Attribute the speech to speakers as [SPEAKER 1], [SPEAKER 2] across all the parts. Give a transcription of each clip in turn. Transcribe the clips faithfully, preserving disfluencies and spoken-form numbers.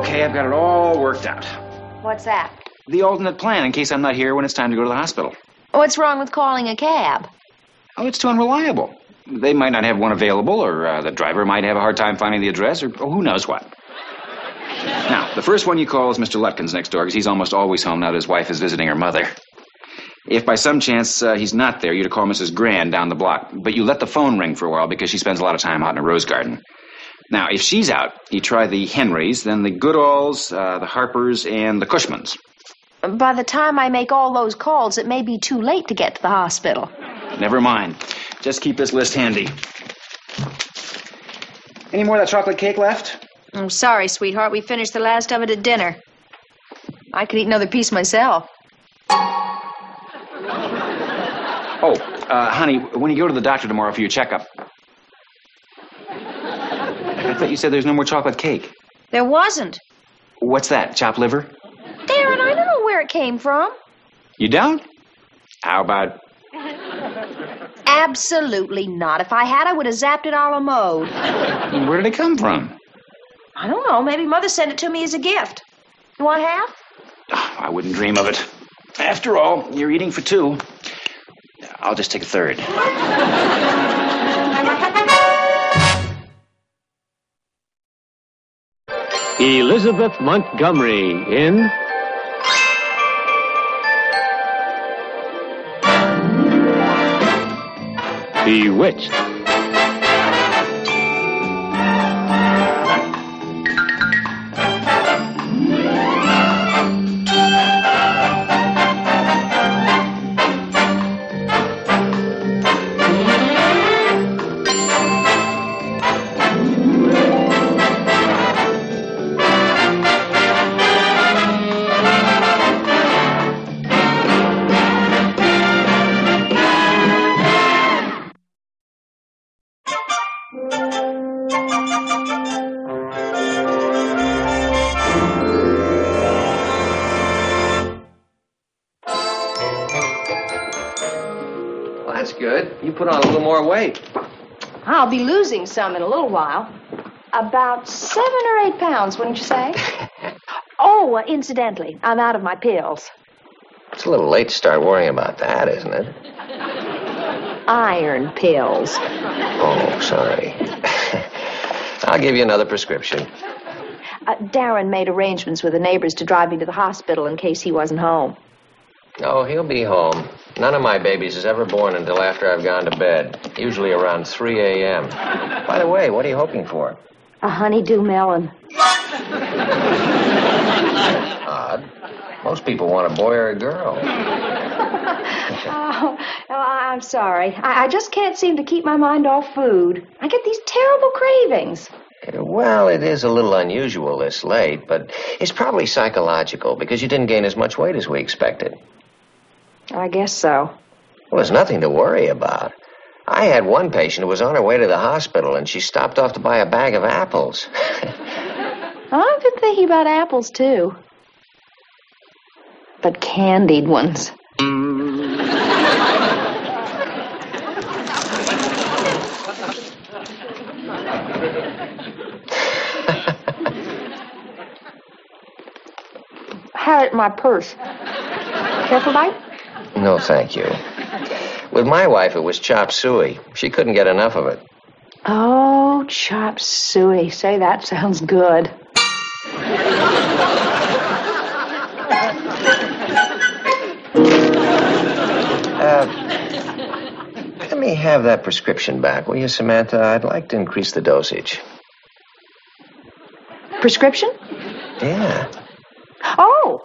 [SPEAKER 1] Okay, I've got it all worked out.
[SPEAKER 2] What's that?
[SPEAKER 1] The alternate plan in case I'm not here when it's time to go to the hospital.
[SPEAKER 2] What's wrong with calling a cab?
[SPEAKER 1] Oh, it's too unreliable. They might not have one available, or uh, the driver might have a hard time finding the address, or, or who knows what. Now, the first one you call is Mister Lutkins next door, because he's almost always home now that his wife is visiting her mother. If by some chance uh, he's not there, you're to call Missus Grand down the block. But you let the phone ring for a while because she spends a lot of time out in a rose garden. Now, if she's out, you try the Henrys, then the Goodalls, uh, the Harpers, and the Cushmans.
[SPEAKER 2] By the time I make all those calls, it may be too late to get to the hospital.
[SPEAKER 1] Never mind. Just keep this list handy. Any more of that chocolate cake left?
[SPEAKER 2] I'm sorry, sweetheart. We finished the last of it at dinner. I could eat another piece myself.
[SPEAKER 1] Oh, uh, honey, when you go to the doctor tomorrow for your checkup, I thought you said there's no more chocolate cake.
[SPEAKER 2] There wasn't.
[SPEAKER 1] What's that, chopped liver?
[SPEAKER 2] Darren, I don't know where it came from.
[SPEAKER 1] You don't? How about...
[SPEAKER 2] Absolutely not. If I had, I would have zapped it a la mode.
[SPEAKER 1] Where did it come from?
[SPEAKER 2] I don't know. Maybe Mother sent it to me as a gift. You want half?
[SPEAKER 1] Oh, I wouldn't dream of it. After all, you're eating for two. I'll just take a third.
[SPEAKER 3] Elizabeth Montgomery in Bewitched.
[SPEAKER 4] That's good. You put on a little more weight.
[SPEAKER 2] I'll be losing some in a little while. About seven or eight pounds, wouldn't you say? Oh, uh, incidentally, I'm out of my pills.
[SPEAKER 4] It's a little late to start worrying about that, isn't it?
[SPEAKER 2] Iron pills.
[SPEAKER 4] Oh, sorry. I'll give you another prescription.
[SPEAKER 2] Uh, Darren made arrangements with the neighbors to drive me to the hospital in case he wasn't home.
[SPEAKER 4] Oh, he'll be home. None of my babies is ever born until after I've gone to bed, usually around three a.m. By the way, what are you hoping for?
[SPEAKER 2] A honeydew melon.
[SPEAKER 4] Odd. Most people want a boy or a girl.
[SPEAKER 2] Oh, oh, I'm sorry. I, I just can't seem to keep my mind off food. I get these terrible cravings.
[SPEAKER 4] Well, it is a little unusual this late, but it's probably psychological because you didn't gain as much weight as we expected.
[SPEAKER 2] I guess so.
[SPEAKER 4] Well, there's nothing to worry about. I had one patient who was on her way to the hospital, and she stopped off to buy a bag of apples.
[SPEAKER 2] I've been thinking about apples, too. But candied ones. Had it in my purse. Careful, bite?
[SPEAKER 4] No, thank you. With my wife, it was chop suey. She couldn't get enough of it.
[SPEAKER 2] Oh, chop suey. Say, that sounds good.
[SPEAKER 4] Uh, let me have that prescription back, will you, Samantha? I'd like to increase the dosage.
[SPEAKER 2] Prescription?
[SPEAKER 4] Yeah.
[SPEAKER 2] Oh!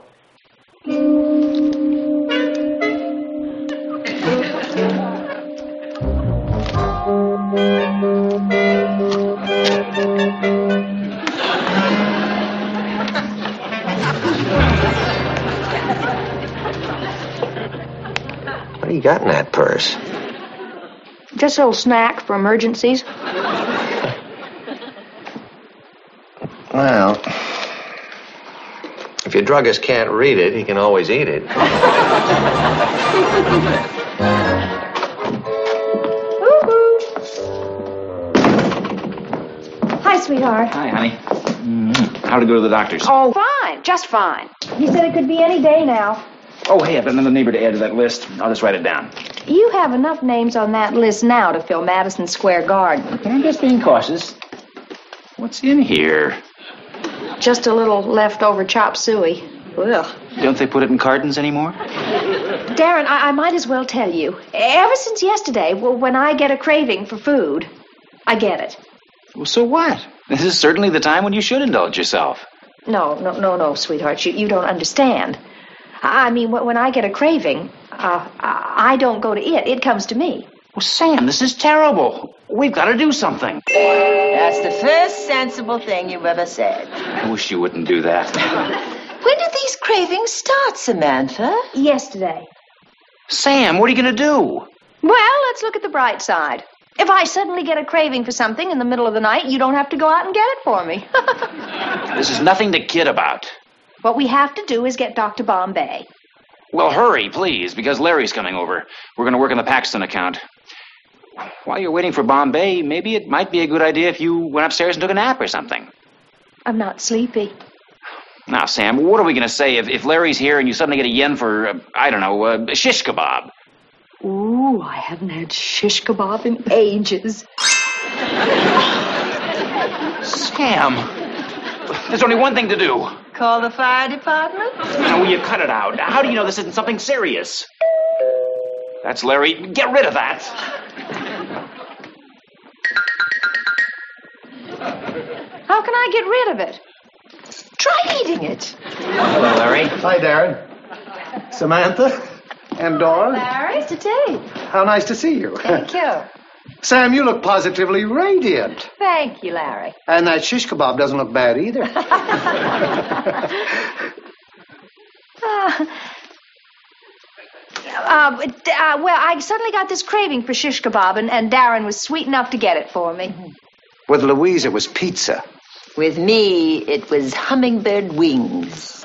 [SPEAKER 4] What do you got in that purse?
[SPEAKER 2] Just a little snack for emergencies.
[SPEAKER 4] Well, if your druggist can't read it, he can always eat it.
[SPEAKER 2] Hi, sweetheart.
[SPEAKER 1] Hi, honey. Mm-hmm. How'd it go to the doctors?
[SPEAKER 2] Oh, fine. Just fine. He said it could be any day now.
[SPEAKER 1] Oh, hey, I've got another neighbor to add to that list. I'll just write it down.
[SPEAKER 2] You have enough names on that list now to fill Madison Square Garden.
[SPEAKER 1] I'm just being cautious. What's in here?
[SPEAKER 2] Just a little leftover chop suey. Ugh.
[SPEAKER 1] Don't they put it in cartons anymore?
[SPEAKER 2] Darren, I, I might as well tell you. Ever since yesterday, well, when I get a craving for food, I get it.
[SPEAKER 1] Well, so what? This is certainly the time when you should indulge yourself.
[SPEAKER 2] No, no, no, no, sweetheart. You, you don't understand. I mean, when I get a craving, uh, I don't go to it. It comes to me.
[SPEAKER 1] Well, Sam, this is terrible. We've got to do something.
[SPEAKER 5] That's the first sensible thing you've ever said.
[SPEAKER 1] I wish you wouldn't do that.
[SPEAKER 5] When did these cravings start, Samantha?
[SPEAKER 2] Yesterday.
[SPEAKER 1] Sam, what are you going to do?
[SPEAKER 2] Well, let's look at the bright side. If I suddenly get a craving for something in the middle of the night, you don't have to go out and get it for me.
[SPEAKER 1] This is nothing to kid about.
[SPEAKER 2] What we have to do is get Doctor Bombay.
[SPEAKER 1] Well, hurry, please, because Larry's coming over. We're going to work on the Paxton account. While you're waiting for Bombay, maybe it might be a good idea if you went upstairs and took a nap or something.
[SPEAKER 2] I'm not sleepy.
[SPEAKER 1] Now, Sam, what are we going to say if, if Larry's here and you suddenly get a yen for, uh, I don't know, uh, shish kebab?
[SPEAKER 2] Ooh, I haven't had shish kebab in ages.
[SPEAKER 1] Sam, there's only one thing to do.
[SPEAKER 5] Call the fire department?
[SPEAKER 1] Now, will you cut it out? How do you know this isn't something serious? That's Larry. Get rid of that.
[SPEAKER 2] How can I get rid of it?
[SPEAKER 5] Try eating it.
[SPEAKER 1] Hello, Larry.
[SPEAKER 6] Hi, Darren. Samantha and Dora.
[SPEAKER 2] Larry? Mister T.
[SPEAKER 6] How nice to see you.
[SPEAKER 2] Thank you.
[SPEAKER 6] Sam, you look positively radiant.
[SPEAKER 2] Thank you, Larry.
[SPEAKER 6] And that shish kebab doesn't look bad either.
[SPEAKER 2] uh, uh, uh, well, I suddenly got this craving for shish kebab, and, and Darren was sweet enough to get it for me.
[SPEAKER 6] With Louise, it was pizza.
[SPEAKER 5] With me, it was hummingbird wings.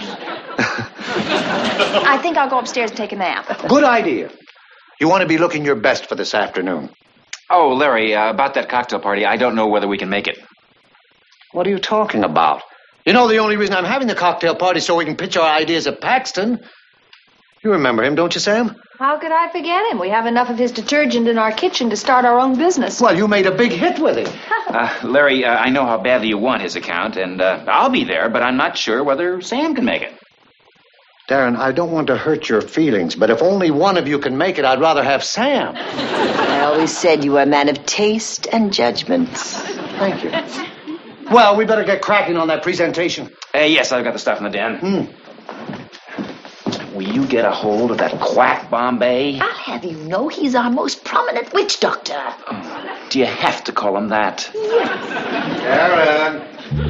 [SPEAKER 2] I think I'll go upstairs and take a nap.
[SPEAKER 6] Good idea. You want to be looking your best for this afternoon.
[SPEAKER 1] Oh, Larry, uh, about that cocktail party, I don't know whether we can make it.
[SPEAKER 6] What are you talking about? You know the only reason I'm having the cocktail party is so we can pitch our ideas at Paxton. You remember him, don't you, Sam?
[SPEAKER 2] How could I forget him? We have enough of his detergent in our kitchen to start our own business.
[SPEAKER 6] Well, you made a big hit with him.
[SPEAKER 1] uh, Larry, uh, I know how badly you want his account, and uh, I'll be there, but I'm not sure whether Sam can make it.
[SPEAKER 6] Darren, I don't want to hurt your feelings, but if only one of you can make it, I'd rather have Sam.
[SPEAKER 5] I always said you were a man of taste and judgments.
[SPEAKER 6] Thank you. Well, we better get cracking on that presentation.
[SPEAKER 1] Uh, yes, I've got the stuff in the den.
[SPEAKER 6] Hmm.
[SPEAKER 1] Will you get a hold of that quack Bombay?
[SPEAKER 5] I'll have you know he's our most prominent witch doctor.
[SPEAKER 1] Oh, do you have to call him that?
[SPEAKER 6] Darren.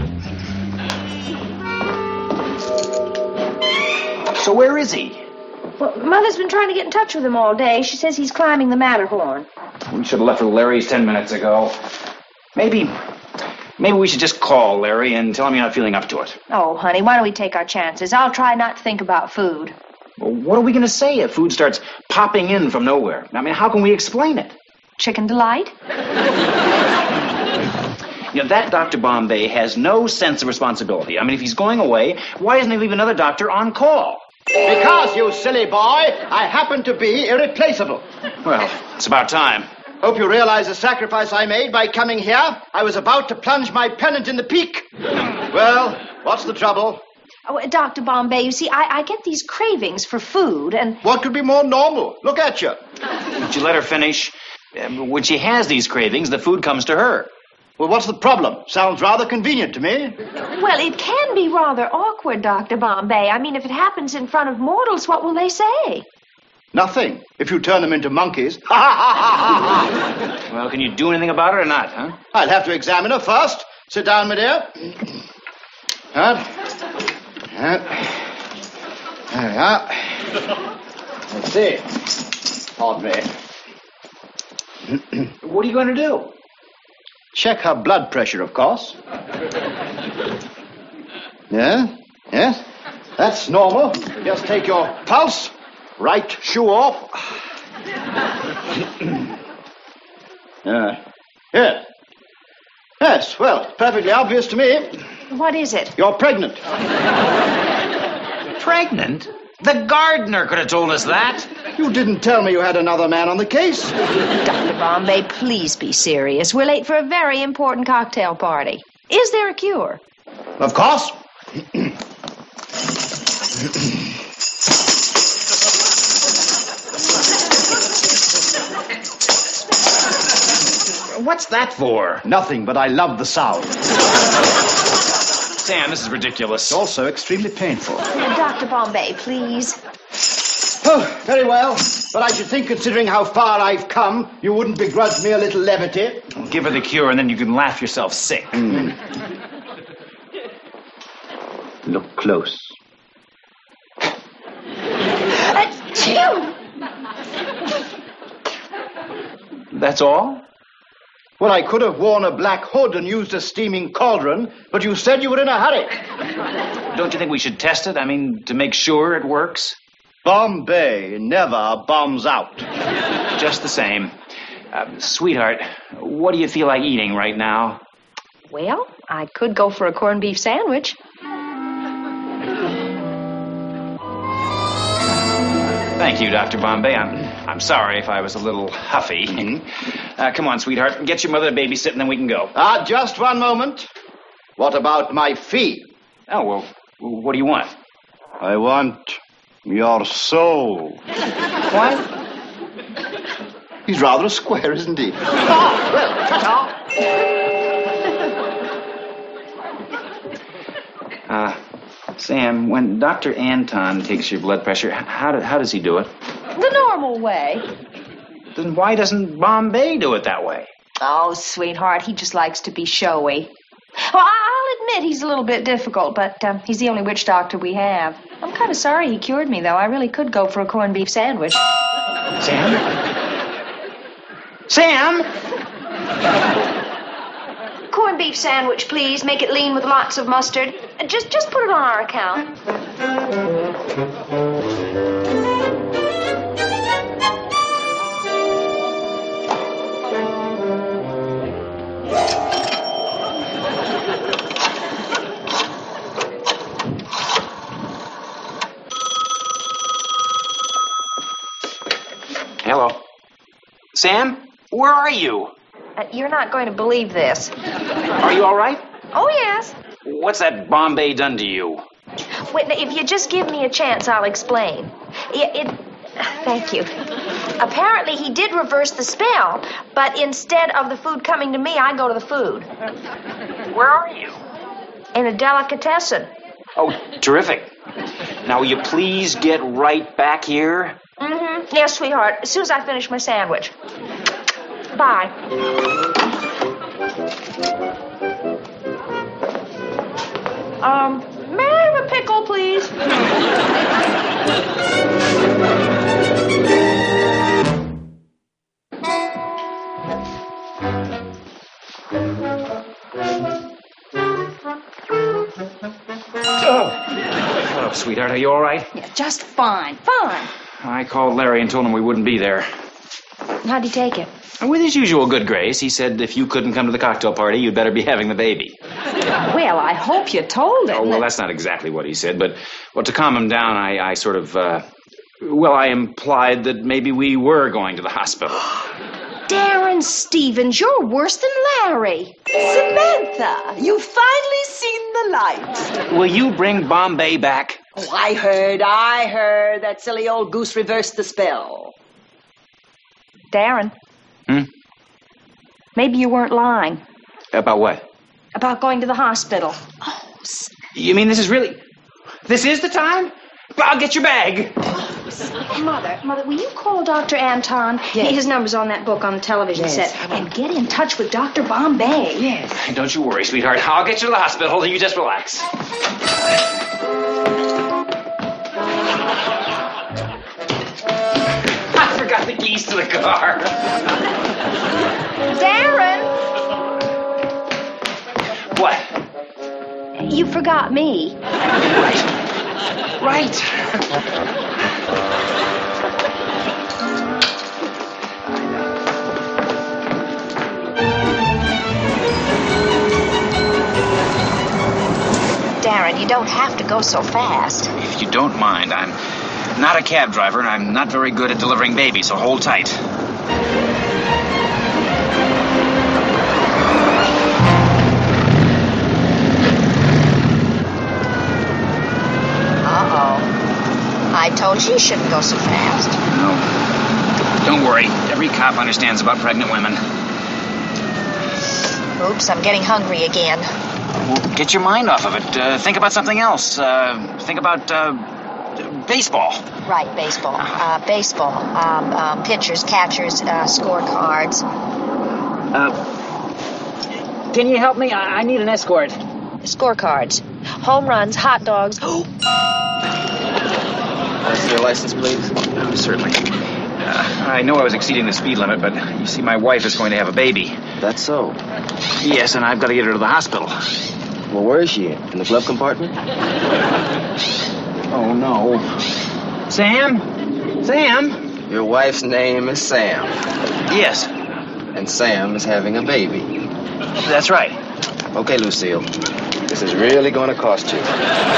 [SPEAKER 1] So where is he?
[SPEAKER 2] Well, Mother's been trying to get in touch with him all day. She says he's climbing the Matterhorn.
[SPEAKER 1] We should have left with Larry's ten minutes ago. Maybe, maybe we should just call Larry and tell him you're not feeling up to it.
[SPEAKER 2] Oh, honey, why don't we take our chances? I'll try not to think about food.
[SPEAKER 1] Well, what are we going to say if food starts popping in from nowhere? I mean, how can we explain it?
[SPEAKER 2] Chicken delight?
[SPEAKER 1] You know, that Doctor Bombay has no sense of responsibility. I mean, if he's going away, why doesn't he leave another doctor on call?
[SPEAKER 7] Because, you silly boy, I happen to be irreplaceable.
[SPEAKER 1] Well, it's about time.
[SPEAKER 7] Hope you realize the sacrifice I made by coming here. I was about to plunge my pennant in the peak. Well, what's the trouble?
[SPEAKER 2] Oh, Doctor Bombay, you see, I, I get these cravings for food, and...
[SPEAKER 7] What could be more normal? Look at you.
[SPEAKER 1] Would you let her finish? Um, when she has these cravings, the food comes to her.
[SPEAKER 7] Well, what's the problem? Sounds rather convenient to me.
[SPEAKER 2] Well, it can be rather awkward, Doctor Bombay. I mean, if it happens in front of mortals, what will they say?
[SPEAKER 7] Nothing, if you turn them into monkeys.
[SPEAKER 1] Well, can you do anything about it or not, huh?
[SPEAKER 7] I'll have to examine her first. Sit down, my dear. That. That. There we are. Let's see. Pardon me.
[SPEAKER 1] What are you going to do?
[SPEAKER 7] Check her blood pressure, of course. Yeah? Yes? That's normal. Just take your pulse. Right shoe off. uh, yes. Yes, well, perfectly obvious to me.
[SPEAKER 2] What is it?
[SPEAKER 7] You're pregnant.
[SPEAKER 1] Pregnant? The gardener could have told us that.
[SPEAKER 7] You didn't tell me you had another man on the case.
[SPEAKER 2] Doctor Bombay, please be serious. We're late for a very important cocktail party. Is there a cure?
[SPEAKER 7] Of course.
[SPEAKER 1] What's that for?
[SPEAKER 7] Nothing, but I love the sound.
[SPEAKER 1] Sam, this is ridiculous.
[SPEAKER 7] Also extremely painful.
[SPEAKER 2] Doctor Bombay, please.
[SPEAKER 7] Oh, very well. But I should think, considering how far I've come, you wouldn't begrudge me a little levity.
[SPEAKER 1] Give her the cure, and then you can laugh yourself sick.
[SPEAKER 7] Mm. Look close.
[SPEAKER 2] Achoo!
[SPEAKER 1] That's all?
[SPEAKER 7] Well, I could have worn a black hood and used a steaming cauldron, but you said you were in a hurry.
[SPEAKER 1] Don't you think we should test it? I mean, to make sure it works?
[SPEAKER 7] Bombay never bombs out.
[SPEAKER 1] Just the same. Uh, sweetheart, what do you feel like eating right now?
[SPEAKER 2] Well, I could go for a corned beef sandwich.
[SPEAKER 1] Thank you, Doctor Bombay. I'm, I'm sorry if I was a little huffy. Uh, come on, sweetheart. Get your mother to babysit, and then we can go.
[SPEAKER 7] Ah, just one moment. What about my fee?
[SPEAKER 1] Oh, well, what do you want?
[SPEAKER 7] I want your soul.
[SPEAKER 1] What?
[SPEAKER 7] He's rather a square, isn't he?
[SPEAKER 2] Oh, well, ta-ta.
[SPEAKER 1] Uh, Sam, when Doctor Anton takes your blood pressure, how, do, how does he do it?
[SPEAKER 2] The normal way.
[SPEAKER 1] Then why doesn't Bombay do it that way?
[SPEAKER 2] Oh, sweetheart, he just likes to be showy. Well, I'll admit he's a little bit difficult, but um, he's the only witch doctor we have. I'm kind of sorry he cured me, though. I really could go for a corned beef sandwich.
[SPEAKER 1] Sam? Sam?
[SPEAKER 2] Corned beef sandwich, please. Make it lean with lots of mustard. Just, just put it on our account.
[SPEAKER 1] Hello. Sam? Where are you?
[SPEAKER 2] Uh, you're not going to believe this.
[SPEAKER 1] Are you all right?
[SPEAKER 2] Oh, yes.
[SPEAKER 1] What's that Bombay done to you?
[SPEAKER 2] Wait, if you just give me a chance, I'll explain. It, it, thank you. Apparently, he did reverse the spell, but instead of the food coming to me, I go to the food.
[SPEAKER 1] Where are you?
[SPEAKER 2] In a delicatessen.
[SPEAKER 1] Oh, terrific. Now, will you please get right back here?
[SPEAKER 2] Mm-hmm. Yes, sweetheart. As soon as I finish my sandwich. Bye. Um, may I have a pickle, please?
[SPEAKER 1] Oh. Oh, sweetheart, are you all right?
[SPEAKER 2] Yeah, just fine. Fine.
[SPEAKER 1] I called Larry and told him we wouldn't be there.
[SPEAKER 2] How'd he take it?
[SPEAKER 1] With his usual good grace, he said if you couldn't come to the cocktail party, you'd better be having the baby.
[SPEAKER 2] Well, I hope you told him.
[SPEAKER 1] Oh, well, that's not exactly what he said, but well, to calm him down, I, I sort of, uh, well, I implied that maybe we were going to the hospital.
[SPEAKER 2] Darren Stevens, you're worse than Larry.
[SPEAKER 5] Samantha, you've finally seen the light.
[SPEAKER 1] Will you bring Bombay back?
[SPEAKER 5] Oh, I heard, I heard. That silly old goose reversed the spell.
[SPEAKER 2] Darren.
[SPEAKER 1] Hmm?
[SPEAKER 2] Maybe you weren't lying.
[SPEAKER 1] About what?
[SPEAKER 2] About going to the hospital.
[SPEAKER 5] Oh,
[SPEAKER 1] You mean this is really... This is the time? I'll get your bag.
[SPEAKER 2] Mother, Mother, will you call Doctor Anton?
[SPEAKER 5] Yes.
[SPEAKER 2] His number's on that book on the television
[SPEAKER 5] Yes,
[SPEAKER 2] set.
[SPEAKER 5] I will.
[SPEAKER 2] And get in touch with Doctor Bombay.
[SPEAKER 5] yes.
[SPEAKER 1] Don't you worry, sweetheart. I'll get you to the hospital. You just relax. I forgot the keys to the car.
[SPEAKER 2] Darren!
[SPEAKER 1] What?
[SPEAKER 2] You forgot me.
[SPEAKER 1] Right. Right.
[SPEAKER 2] Darren, you don't have to go so fast.
[SPEAKER 1] If you don't mind, I'm not a cab driver, and I'm not very good at delivering babies, so hold tight.
[SPEAKER 2] Uh-oh. I told you you shouldn't go so fast.
[SPEAKER 1] No. Don't worry. Every cop understands about pregnant women.
[SPEAKER 2] Oops, I'm getting hungry again.
[SPEAKER 1] Well, get your mind off of it. Uh, think about something else. Uh, think about uh, baseball.
[SPEAKER 2] Right, baseball. Uh, baseball. Um, um, pitchers, catchers, uh, scorecards.
[SPEAKER 8] Uh, can you help me? I, I need an escort.
[SPEAKER 2] Scorecards. Home runs, hot dogs.
[SPEAKER 4] That's your license, please?
[SPEAKER 1] Oh, certainly. Uh, I know I was exceeding the speed limit, but you see, my wife is going to have a baby.
[SPEAKER 4] That's so.
[SPEAKER 1] Yes, and I've got to get her to the hospital.
[SPEAKER 4] Well, where is she? In the glove compartment?
[SPEAKER 1] Oh, no.
[SPEAKER 8] Sam? Sam?
[SPEAKER 4] Your wife's name is Sam.
[SPEAKER 1] Yes,
[SPEAKER 4] And Sam is having a baby.
[SPEAKER 1] that's right.
[SPEAKER 4] Okay, Lucille. This is really going to cost you.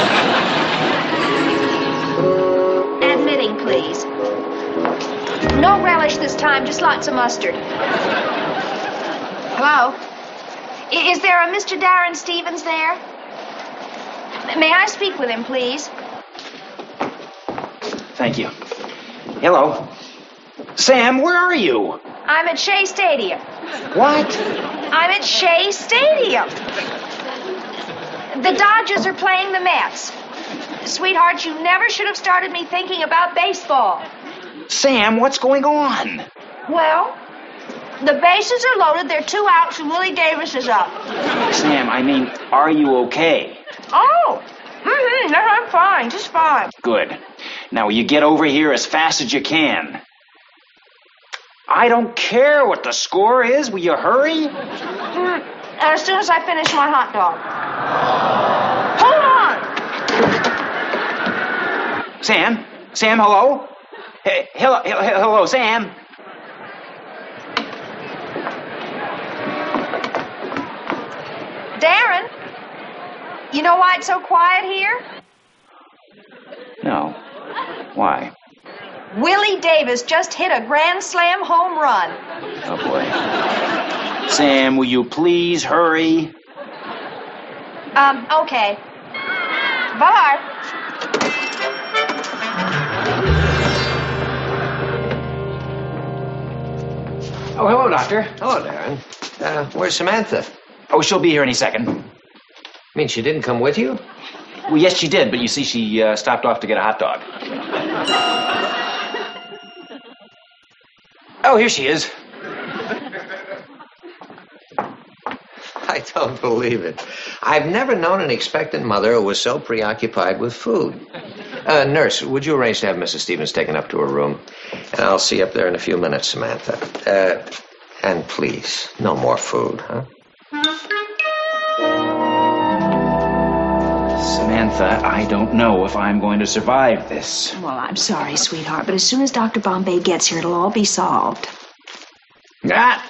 [SPEAKER 2] Admitting, please. No relish this time, just lots of mustard. Hello? I- is there a Mister Darren Stevens there? May I speak with him, please?
[SPEAKER 1] Thank you. Hello. Sam, where are you?
[SPEAKER 2] I'm at Shea Stadium.
[SPEAKER 1] What?
[SPEAKER 2] I'm at Shea Stadium. The Dodgers are playing the Mets. Sweetheart, you never should have started me thinking about baseball.
[SPEAKER 1] Sam, what's going on?
[SPEAKER 2] Well, the bases are loaded, there are two outs, and Willie Davis is up.
[SPEAKER 1] Sam, I mean, are you okay?
[SPEAKER 2] Oh, mm-hmm, no, I'm fine, just fine.
[SPEAKER 1] Good. Now, will you get over here as fast as you can? I don't care what the score is. Will you hurry?
[SPEAKER 2] Mm, as soon as I finish my hot dog. Hold on!
[SPEAKER 1] Sam? Sam, hello? Hey, hello, he- hello, Sam?
[SPEAKER 2] Darren, you know why it's so quiet here?
[SPEAKER 1] No. Why?
[SPEAKER 2] Willie Davis just hit a grand slam home run.
[SPEAKER 1] Oh, boy. Sam, will you please hurry?
[SPEAKER 2] Um, okay. Bye.
[SPEAKER 1] Oh, hello, Doctor.
[SPEAKER 4] Hello, Darren. Uh, where's Samantha?
[SPEAKER 1] Oh, she'll be here any second.
[SPEAKER 4] I mean, she didn't come with you?
[SPEAKER 1] Well, yes, she did, but you see, she uh, stopped off to get a hot dog. Oh, here she is.
[SPEAKER 4] I don't believe it. I've never known an expectant mother who was so preoccupied with food. Uh, nurse, would you arrange to have Missus Stevens taken up to her room? And I'll see you up there in a few minutes, Samantha. Uh, and please, no more food, huh?
[SPEAKER 1] Samantha, I don't know if I'm going to survive this.
[SPEAKER 9] Well, I'm sorry, sweetheart, but as soon as Doctor Bombay gets here, it'll all be solved.
[SPEAKER 1] Ah!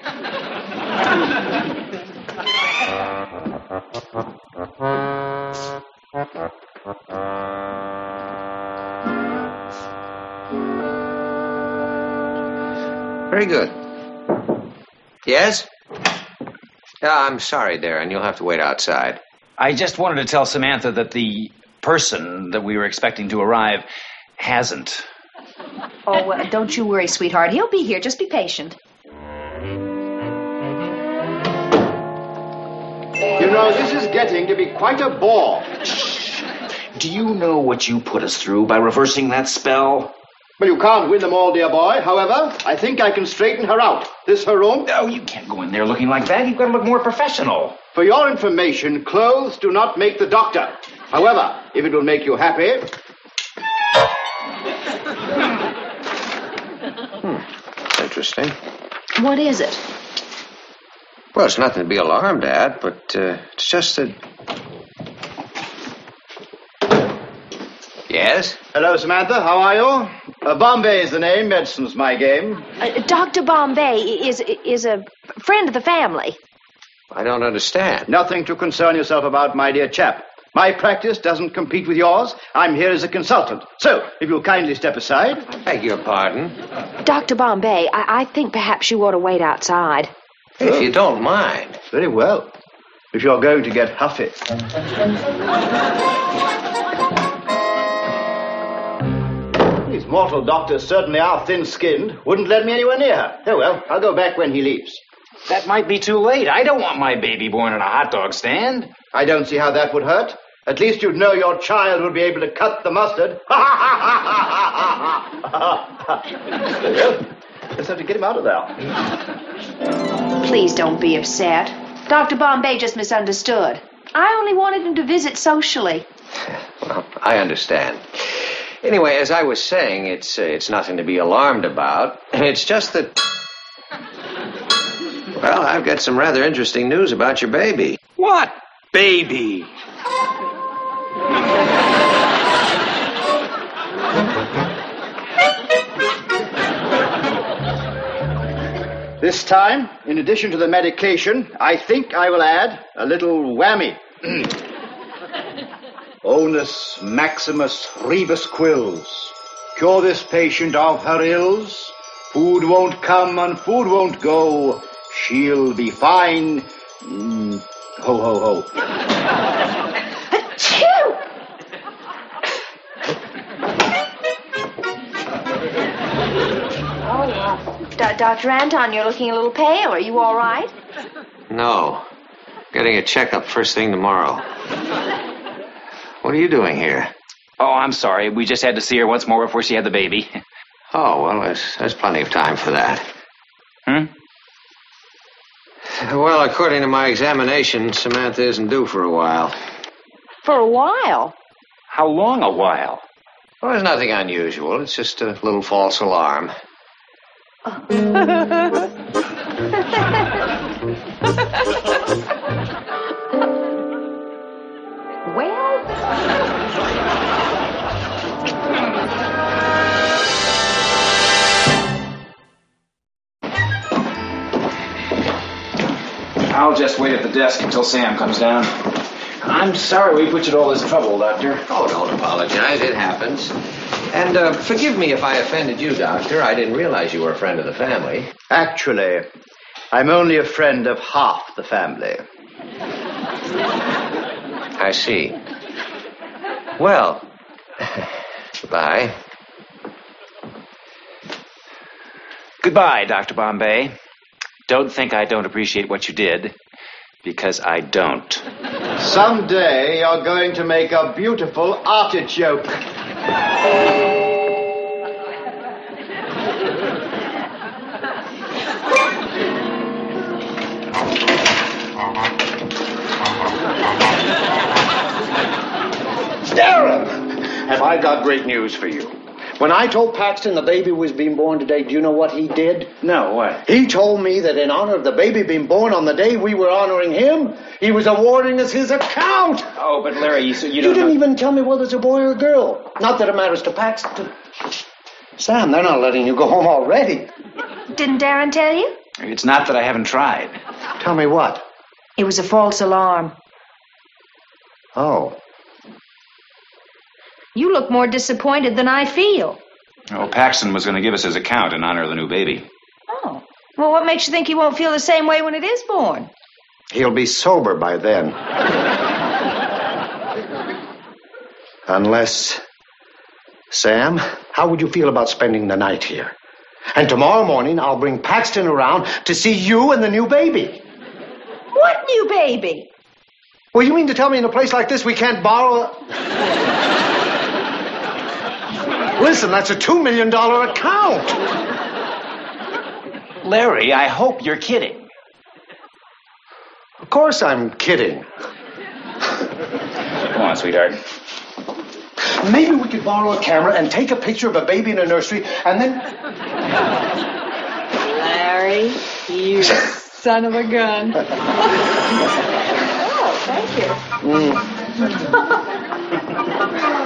[SPEAKER 4] Very good. Yes? Uh, I'm sorry, Darren. You'll have to wait outside.
[SPEAKER 1] I just wanted to tell Samantha that the person that we were expecting to arrive hasn't.
[SPEAKER 9] Oh, uh, don't you worry, sweetheart. He'll be here. Just be patient.
[SPEAKER 7] You know, this is getting to be quite a bore.
[SPEAKER 1] Do you know what you put us through by reversing that spell?
[SPEAKER 7] Well, you can't win them all, dear boy. However, I think I can straighten her out. This her room?
[SPEAKER 1] Oh, you can't go in there looking like that. You've got to look more professional.
[SPEAKER 7] For your information, clothes do not make the doctor. However, if it will make you happy...
[SPEAKER 4] Hmm. Interesting.
[SPEAKER 9] What is it?
[SPEAKER 4] Well, it's nothing to be alarmed at, but uh, it's just that... Yes?
[SPEAKER 7] Hello, Samantha. How are you? Uh, Bombay is the name. Medicine's my game.
[SPEAKER 2] Uh, Doctor Bombay is is a friend of the family.
[SPEAKER 4] I don't understand.
[SPEAKER 7] Nothing to concern yourself about, my dear chap. My practice doesn't compete with yours. I'm here as a consultant. So, if you'll kindly step aside.
[SPEAKER 4] I beg your pardon.
[SPEAKER 2] Doctor Bombay, I, I think perhaps you ought to wait outside.
[SPEAKER 4] If you don't mind.
[SPEAKER 7] Very well. If you're going to get huffy. These mortal doctors certainly are thin-skinned. Wouldn't let me anywhere near her. Oh, well, I'll go back when he leaves.
[SPEAKER 1] That might be too late. I don't want my baby born in a hot dog stand.
[SPEAKER 7] I don't see how that would hurt. At least you'd know your child would be able to cut the mustard. Let's have to get him out of there.
[SPEAKER 9] Please don't be upset. Doctor Bombay just misunderstood. I only wanted him to visit socially.
[SPEAKER 4] Well, I understand. Anyway, as I was saying, it's uh, it's nothing to be alarmed about. It's just that... Well, I've got some rather interesting news about your baby.
[SPEAKER 1] What baby?
[SPEAKER 7] This time, in addition to the medication, I think I will add a little whammy. Onus Maximus Rebus Quills. Cure this patient of her ills. Food won't come and food won't go. She'll be fine. Mm, ho, ho, ho.
[SPEAKER 2] Achoo! Oh, D- Doctor Anton, you're looking a little pale. Are you all right?
[SPEAKER 4] No. Getting a checkup first thing tomorrow. What are you doing here?
[SPEAKER 1] Oh, I'm sorry. We just had to see her once more before she had the baby.
[SPEAKER 4] Oh, well, there's, there's plenty of time for that.
[SPEAKER 1] Hmm?
[SPEAKER 4] Well, according to my examination, Samantha isn't due for a while.
[SPEAKER 2] For a while.
[SPEAKER 1] How long a while?
[SPEAKER 4] Well, there's nothing unusual. It's just a little false alarm.
[SPEAKER 2] Well...
[SPEAKER 1] I'll just wait at the desk until Sam comes down. I'm sorry we put you to all this trouble, Doctor.
[SPEAKER 4] Oh, don't apologize. It happens. And uh, forgive me if I offended you, Doctor. I didn't realize you were a friend of the family.
[SPEAKER 7] Actually, I'm only a friend of half the family.
[SPEAKER 4] I see. Well, goodbye.
[SPEAKER 1] Goodbye, Doctor Bombay. Don't think I don't appreciate what you did, because I don't.
[SPEAKER 7] Someday you're going to make a beautiful artichoke.
[SPEAKER 6] Darren, have I got great news for you. When I told Paxton the baby was being born today, do you know what he did?
[SPEAKER 1] No, what?
[SPEAKER 6] He told me that in honor of the baby being born on the day we were honoring him, he was awarding us his account.
[SPEAKER 1] Oh, but Larry, you, so you
[SPEAKER 6] You
[SPEAKER 1] don't
[SPEAKER 6] didn't
[SPEAKER 1] know...
[SPEAKER 6] even tell me whether it's a boy or a girl. Not that it matters to Paxton. Sam, they're not letting you go home already.
[SPEAKER 2] Didn't Darren tell you?
[SPEAKER 1] It's not that I haven't tried.
[SPEAKER 6] Tell me what?
[SPEAKER 9] It was a false alarm.
[SPEAKER 6] Oh.
[SPEAKER 2] You look more disappointed than I feel.
[SPEAKER 1] Oh, Paxton was going to give us his account in honor of the new baby.
[SPEAKER 2] Oh. Well, what makes you think he won't feel the same way when it is born?
[SPEAKER 6] He'll be sober by then. Unless... Sam, how would you feel about spending the night here? And tomorrow morning, I'll bring Paxton around to see you and the new baby.
[SPEAKER 2] What new baby?
[SPEAKER 6] Well, you mean to tell me in a place like this we can't borrow a... Listen, that's a two million dollar account.
[SPEAKER 1] Larry, I hope you're kidding.
[SPEAKER 6] Of course I'm kidding.
[SPEAKER 1] Come on, sweetheart.
[SPEAKER 6] Maybe we could borrow a camera and take a picture of a baby in a nursery and then...
[SPEAKER 5] Larry, you son of a gun.
[SPEAKER 2] Oh, thank you.
[SPEAKER 6] Mm.